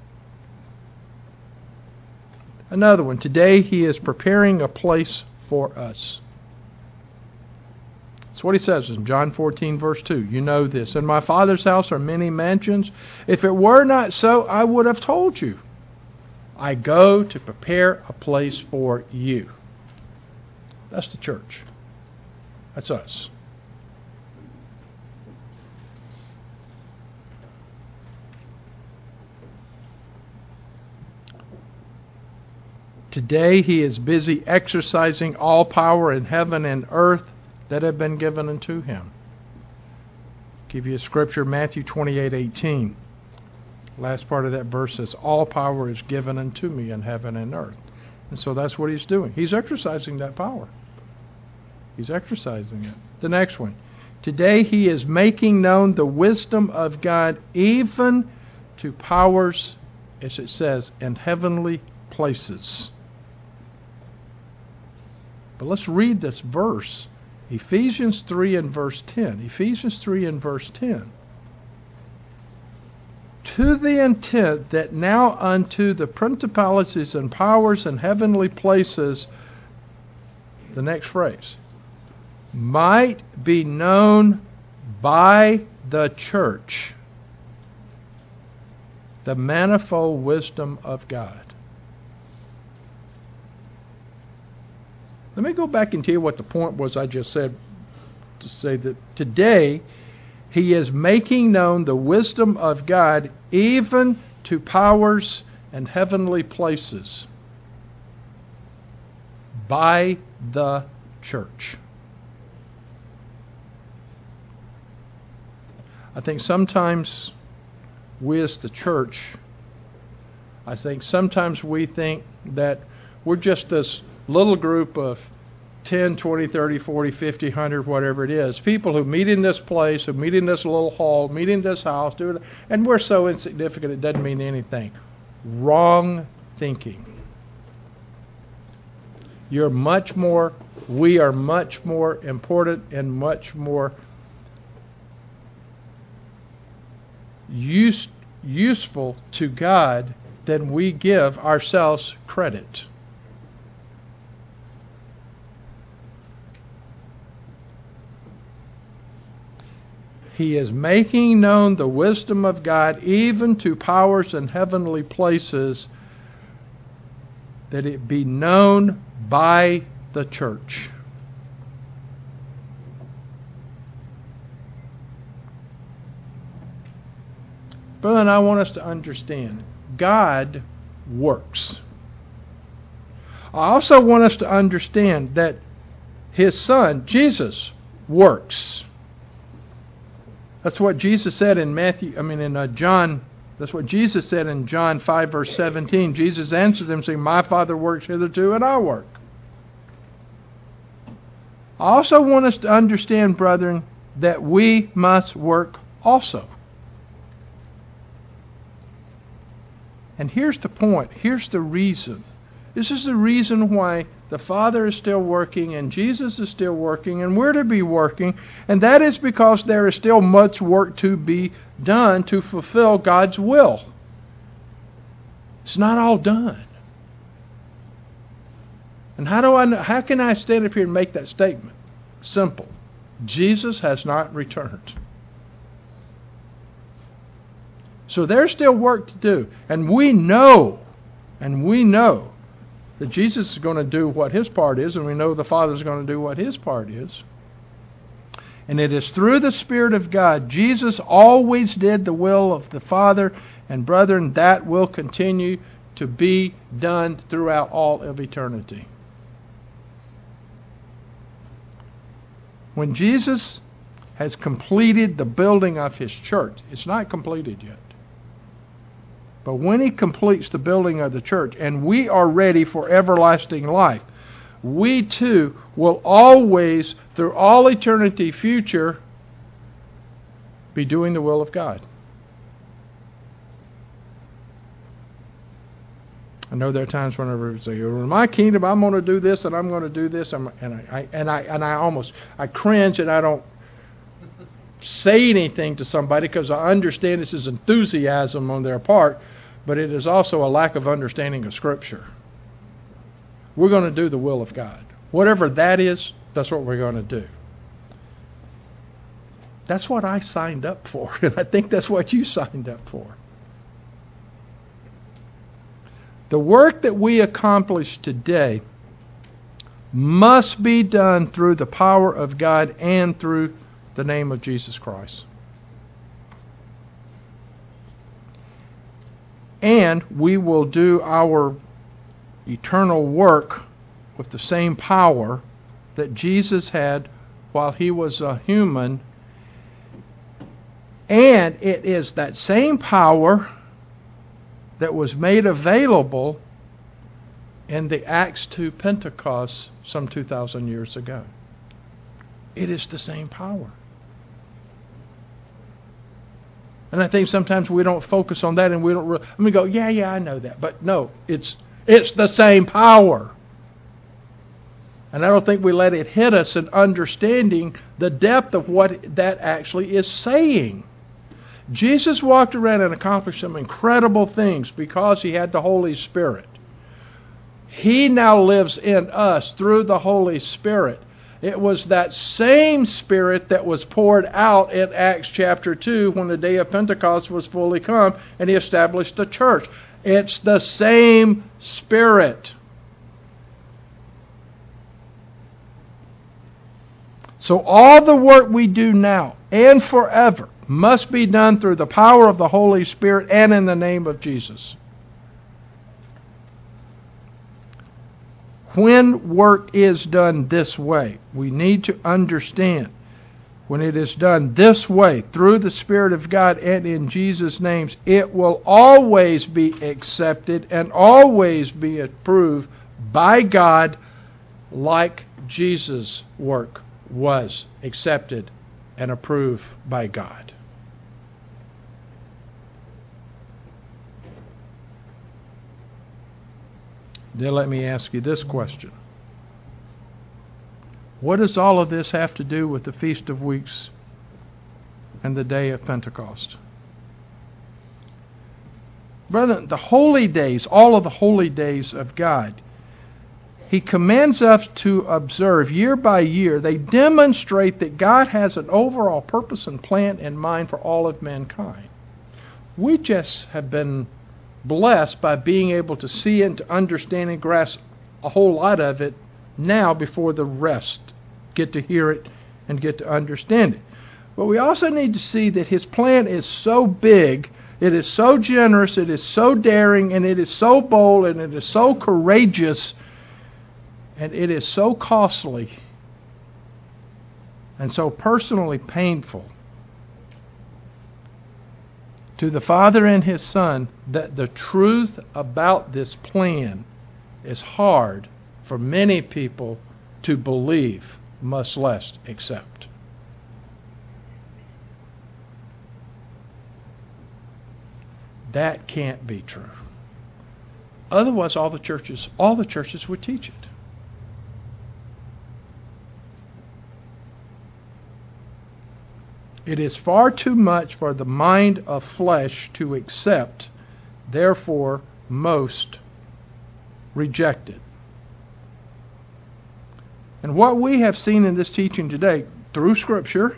Another one, today he is preparing a place for us. That's what he says in John 14, verse 2. You know this. In my Father's house are many mansions. If it were not so, I would have told you. I go to prepare a place for you. That's the church. That's us. Today he is busy exercising all power in heaven and earth that have been given unto him. Give you a scripture, Matthew 28:18. Last part of that verse says, all power is given unto me in heaven and earth. And so that's what he's doing. He's exercising that power. He's exercising it. The next one. Today he is making known the wisdom of God even to powers, as it says, in heavenly places. But let's read this verse. Ephesians 3 and verse 10. Ephesians 3 and verse 10. To the intent that now unto the principalities and powers in heavenly places, the next phrase, might be known by the church the manifold wisdom of God. Let me go back and tell you what the point was I just said, to say that today he is making known the wisdom of God even to powers and heavenly places by the church. I think sometimes we as the church, sometimes we think that we're just this little group of 10, 20, 30, 40, 50, 100, whatever it is, people who meet in this place, who meet in this little hall, meet in this house, and we're so insignificant it doesn't mean anything. Wrong thinking. We are much more important and much more useful to God than we give ourselves credit. He is making known the wisdom of God even to powers in heavenly places, that it be known by the church. But then I want us to understand, God works. I also want us to understand that His Son, Jesus, works. That's what Jesus said in John. That's what Jesus said in John 5 verse 17. Jesus answered them saying, my Father works hitherto and I work. I also want us to understand, brethren, that we must work also. And here's the point. Here's the reason. This is the reason why the Father is still working and Jesus is still working and we're to be working. And that is because there is still much work to be done to fulfill God's will. It's not all done. And how can I stand up here and make that statement? Simple. Jesus has not returned. So there's still work to do. And we know that Jesus is going to do what His part is, and we know the Father is going to do what His part is. And it is through the Spirit of God. Jesus always did the will of the Father, and brethren, that will continue to be done throughout all of eternity. When Jesus has completed the building of His church, it's not completed yet. But when He completes the building of the church and we are ready for everlasting life, we too will always, through all eternity future, be doing the will of God. I know there are times whenever we say, in my kingdom I'm going to do this and I'm going to do this, and I cringe and I don't say anything to somebody because I understand this is enthusiasm on their part, but it is also a lack of understanding of Scripture. We're going to do the will of God. Whatever that is, that's what we're going to do. That's what I signed up for, and I think that's what you signed up for. The work that we accomplish today must be done through the power of God and through the name of Jesus Christ. And we will do our eternal work with the same power that Jesus had while he was a human. And it is that same power that was made available in the Acts 2 Pentecost some 2,000 years ago. It is the same power. And I think sometimes we don't focus on that, and we don't really, go, yeah, I know that. But no, it's the same power. And I don't think we let it hit us in understanding the depth of what that actually is saying. Jesus walked around and accomplished some incredible things because he had the Holy Spirit. He now lives in us through the Holy Spirit. It was that same Spirit that was poured out in Acts chapter 2 when the day of Pentecost was fully come and he established the church. It's the same Spirit. So all the work we do now and forever must be done through the power of the Holy Spirit and in the name of Jesus. When work is done this way, we need to understand when it is done this way, through the Spirit of God and in Jesus' names, it will always be accepted and always be approved by God, like Jesus' work was accepted and approved by God. Then let me ask you this question. What does all of this have to do with the Feast of Weeks and the day of Pentecost? Brethren, the holy days, all of the holy days of God, He commands us to observe year by year. They demonstrate that God has an overall purpose and plan in mind for all of mankind. We just have been blessed by being able to see and to understand and grasp a whole lot of it now before the rest get to hear it and get to understand it. But we also need to see that His plan is so big, it is so generous, it is so daring, and it is so bold, and it is so courageous, and it is so costly and so personally painful to the Father and His Son that the truth about this plan is hard for many people to believe, much less accept. That can't be true. Otherwise, all the churches would teach it. It is far too much for the mind of flesh to accept, therefore most reject it. And what we have seen in this teaching today, through Scripture,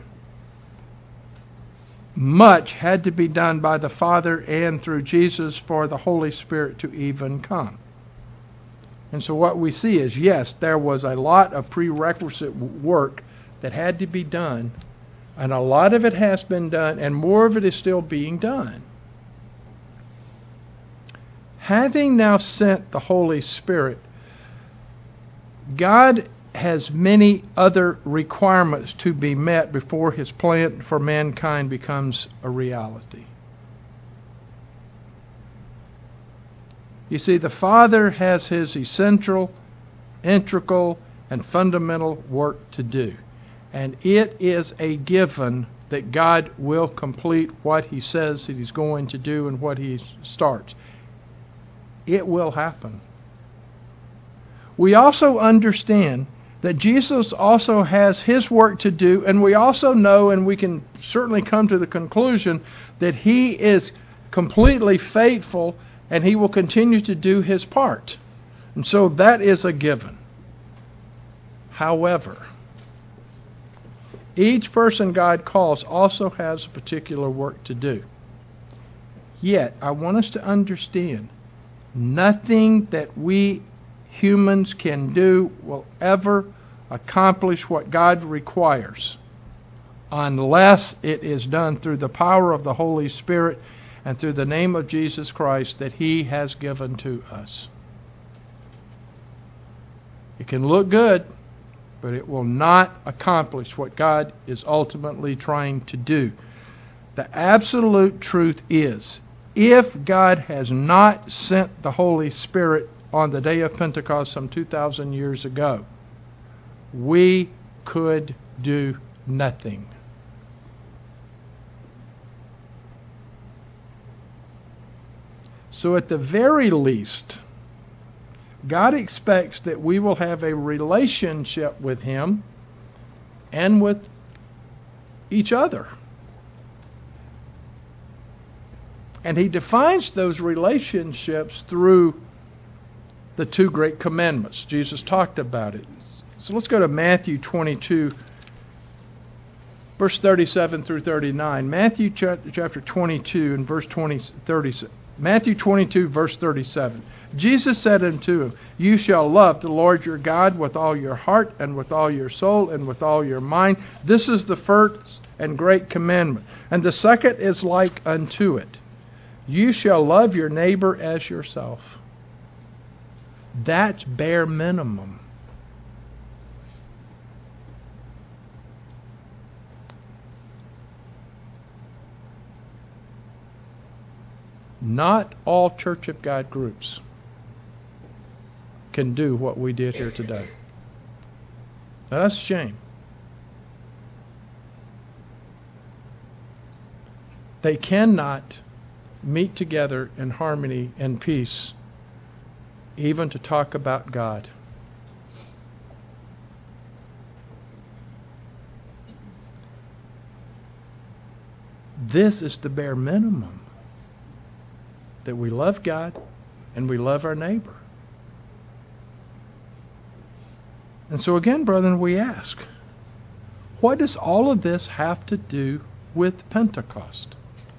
much had to be done by the Father and through Jesus for the Holy Spirit to even come. And so what we see is, yes, there was a lot of prerequisite work that had to be done, and a lot of it has been done, and more of it is still being done. Having now sent the Holy Spirit, God has many other requirements to be met before His plan for mankind becomes a reality. You see, the Father has His essential, integral, and fundamental work to do. And it is a given that God will complete what He says that He's going to do and what He starts. It will happen. We also understand that Jesus also has His work to do, and we also know, and we can certainly come to the conclusion, that He is completely faithful and He will continue to do His part. And so that is a given. However, each person God calls also has a particular work to do. Yet, I want us to understand Nothing that we humans can do will ever accomplish what God requires unless it is done through the power of the Holy Spirit and through the name of Jesus Christ that He has given to us. It can look good, but it will not accomplish what God is ultimately trying to do. The absolute truth is, if God has not sent the Holy Spirit on the day of Pentecost some 2,000 years ago, we could do nothing. So at the very least, God expects that we will have a relationship with Him and with each other. And He defines those relationships through the two great commandments. Jesus talked about it. So let's go to Matthew 22, verse 37 through 39. Matthew chapter 22 and verse 37. Matthew 22, verse 37. Jesus said unto him, You shall love the Lord your God with all your heart and with all your soul and with all your mind. This is the first and great commandment. And the second is like unto it. You shall love your neighbor as yourself. That's bare minimum. Not all Church of God groups can do what we did here today. Now, that's a shame. They cannot meet together in harmony and peace, even to talk about God. This is the bare minimum. That we love God and we love our neighbor. And so again, brethren, we ask, what does all of this have to do with Pentecost?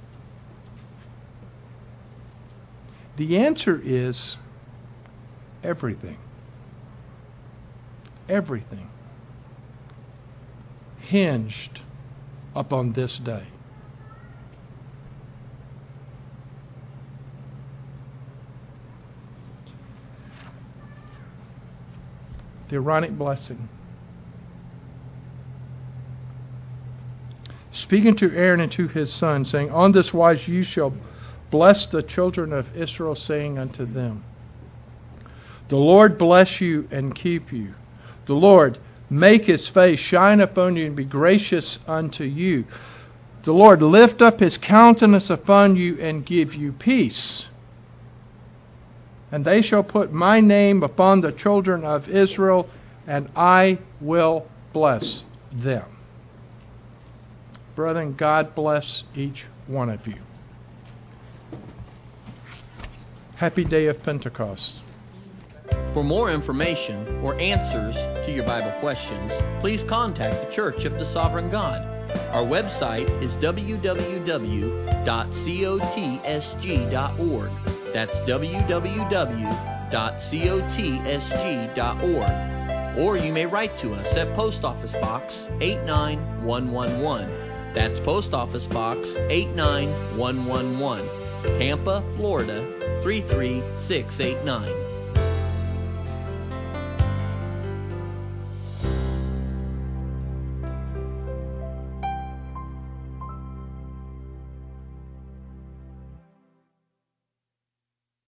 The answer is everything. Everything hinged upon this day. The Aaronic blessing. Speaking to Aaron and to his sons, saying, On this wise you shall bless the children of Israel, saying unto them, The Lord bless you and keep you. The Lord make His face shine upon you and be gracious unto you. The Lord lift up His countenance upon you and give you peace. And they shall put my name upon the children of Israel, and I will bless them. Brethren, God bless each one of you. Happy day of Pentecost. For more information or answers to your Bible questions, please contact the Church of the Sovereign God. Our website is www.cotsg.org. That's www.cotsg.org. Or you may write to us at Post Office Box 89111. That's Post Office Box 89111, Tampa, Florida 33689.